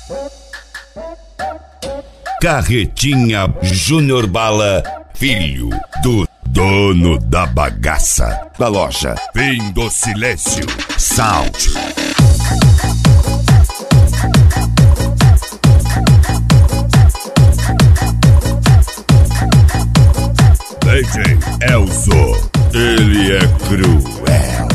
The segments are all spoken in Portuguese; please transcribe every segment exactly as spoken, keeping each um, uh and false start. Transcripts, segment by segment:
Carretinha Júnior Bala, filho do dono da bagaça, da loja Fim do Silêncio Sound. D J Elzo, ele é cruel.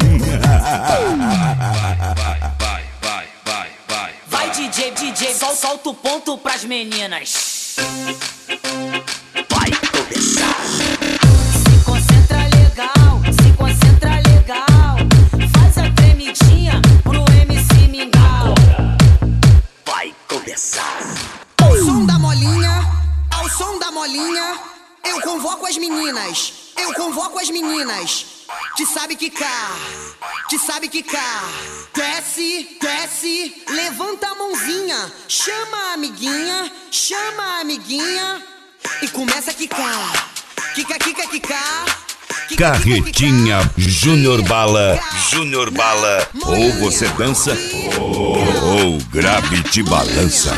Vai D J, D J, sol, solta o ponto pras meninas. Vai começar. Se concentra legal, se concentra legal. Faz a tremidinha pro M C Mingau. Vai começar. Ao som da molinha, ao som da molinha, eu convoco as meninas, eu convoco as meninas. Te sabe quicar, te sabe quicar. Desce, desce, levanta a mãozinha. Chama a amiguinha, chama a amiguinha e começa a quicar. Quica, quica, quicar. Carretinha Júnior Bala, Júnior Bala. Ou você dança, ou grave te balança.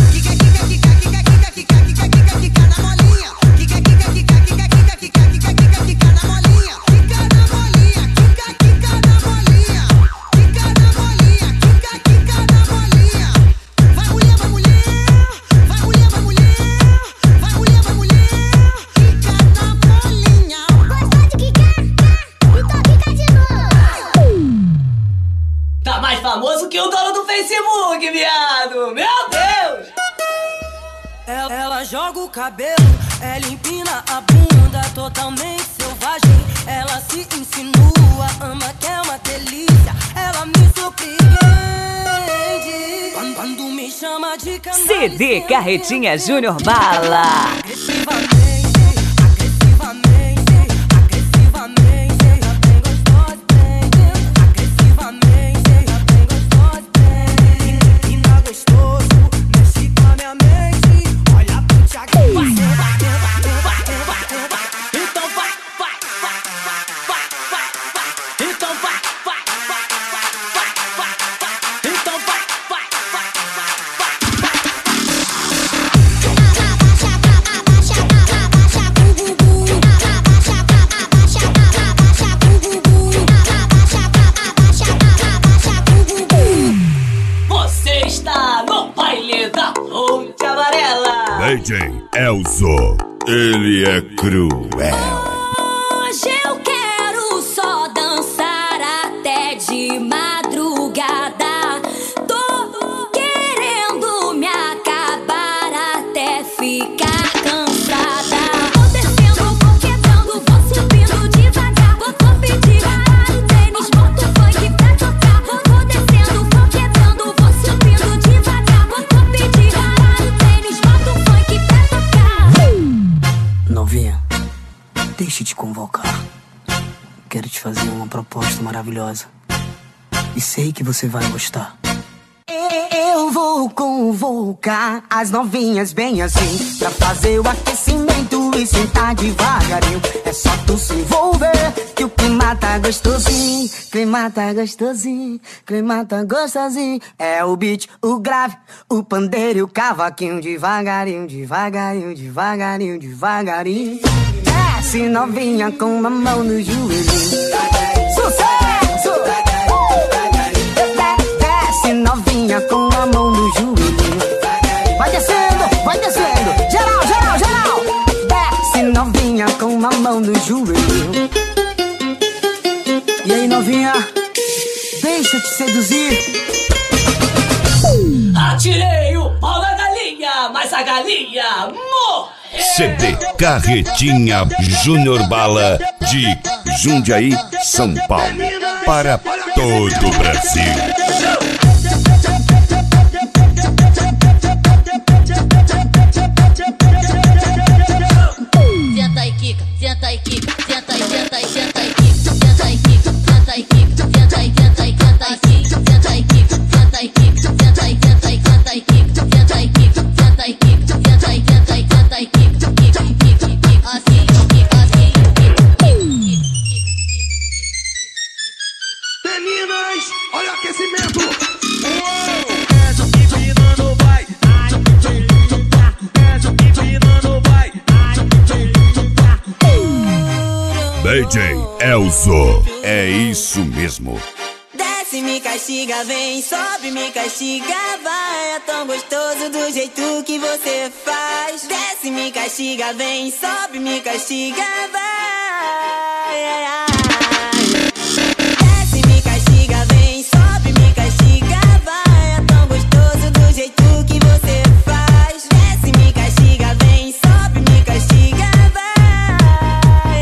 Famoso que o dono do Facebook, viado! Meu Deus! Ela, ela joga o cabelo, ela empina a bunda, totalmente selvagem. Ela se insinua, ama que é uma delícia. Ela me surpreende quando, quando me chama de canal. C D Carretinha Júnior Bala. Agressivamente, agressivamente, agressivamente. Bem gostosa, bem, agressivamente. D J Elzo, ele é cruel. Hoje eu quero só dançar até de madrugada. Tô querendo me acabar até ficar cansada. Vou descendo, vou quebrando, vou subindo devagar. Vou, vou pedir para o tênis, boto funk pra tocar. Vou, vou descendo, vou quebrando, vou subindo devagar. Vou, vou pedir para o tênis, boto funk pra tocar. Novinha, deixa eu te convocar. Quero te fazer uma proposta maravilhosa e sei que você vai gostar. Eu vou convocar as novinhas bem assim, pra fazer o aquecimento e sentar devagarinho. É só tu se envolver que o clima tá gostosinho. Clima tá gostosinho, clima tá gostosinho. É o beat, o grave, o pandeiro e o cavaquinho. Devagarinho, devagarinho, devagarinho, devagarinho. Desce novinha com uma mão no joelhinho. Sucesso! Desce novinha com a mão no joelhinho. Vai descendo, vai descendo. Geral, geral, geral. Desce novinha com uma mão no joelhinho. E aí novinha, deixa eu te seduzir. Atirei o pau na galinha, mas a galinha morreu. C D Carretinha Júnior Bala, de Jundiaí, São Paulo, para todo o Brasil. Senta aí, quica, senta aí, quica, senta aí, senta aí, senta aí, quica, senta aí, quica, senta aí, quica, senta aí, senta aí, senta aí, quica, senta aí, quica, senta aí, quica, senta aí, senta aí, senta aí, quica, senta aí, quica, senta aí, quica, senta aí, senta aí, senta aí, quica, quica, quica, quica, assim, quica, assim, quica. Meninas, olha o aquecimento. D J Elzo. É isso mesmo. Desce, me castiga, vem, sobe, me castiga, vai. É tão gostoso do jeito que você faz. Desce, me castiga, vem, sobe, me castiga, vai. Desce, me castiga, vem, sobe, me castiga, vai. É tão gostoso do jeito que você faz. Desce, me castiga, vem, sobe, me castiga, vai.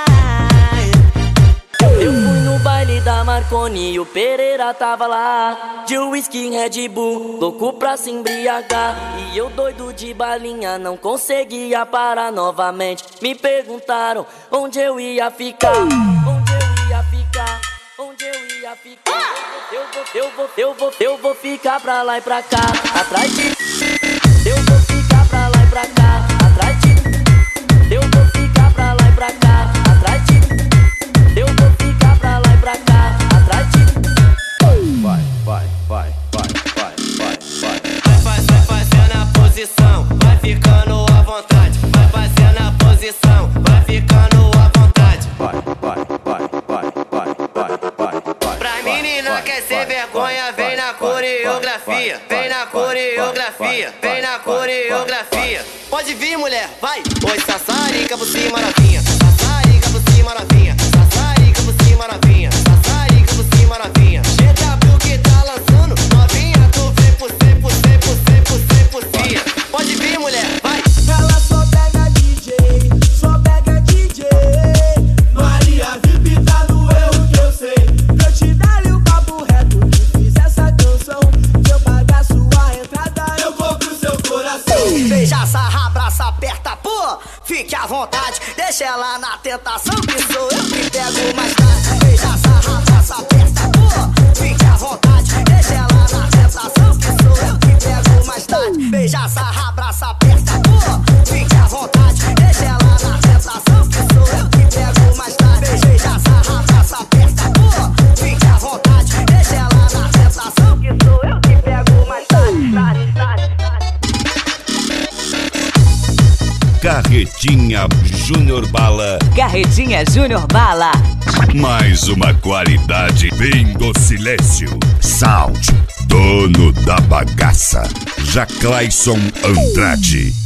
Eu fui no baile da Marconi e o Pereira tava lá, de whisky Red Bull, louco pra se embriagar. E eu doido de balinha, não conseguia parar novamente. Me perguntaram onde eu ia ficar, onde eu ia ficar, onde eu ia ficar. Eu vou, eu vou, eu vou, eu vou ficar pra lá e pra cá, atrás de. Eu vou ficar pra lá e pra cá, atrás de. Eu vou ficar pra lá e pra cá, atrás de. Eu vou ficar pra lá e pra cá, atrás de. Vai, vai, vai, vai, vai, vai, vai. Vai, vai fazendo a posição, vai ficando à vontade. Vai fazendo a posição, vai ficando à vontade. Vai, vai, vai, vai, vai, vai, vai, vai. Pra menina quer ser vergonha, vem na coreografia, vem na coreografia, vem na coreografia. Pode vir, mulher, vai. Oi, sassarica por cima novinha, sassarica por cima novinha, sassarica por cima novinha, sassarica por cima novinha. G W que tá lançando, novinha, tu vem por cem, por cem, por cem, por cem, por cem. Pode vir, mulher, vai. Ela só pega D J, só pega D J. Maria V I P tá no erro que eu sei. Eu te dá-lhe o papo reto que fiz essa canção. Se eu pagar sua entrada, eu vou pro seu coração. Beija, sarra, abraça, aperta, pô, fique à vontade. Deixa ela na tentação que sou eu que pego mais tarde. Beija, sarra, abraça, aperta, pô, fique à vontade. Deixa ela na tentação que sou eu que pego mais tarde. Beija, sarra, abraça, aperta, pô, fique à vontade. Deixa ela na tentação que sou eu que pego mais tarde. Beija, sarra, abraça, aperta, pô, fique à vontade. Deixa ela na tentação que sou eu que pego mais tarde. tarde, tarde, tarde. Carretinha Júnior Bala. Carretinha Júnior Bala. Mais uma qualidade vem do silêncio. Sound, dono da bagaça. Jaclaison Andrade.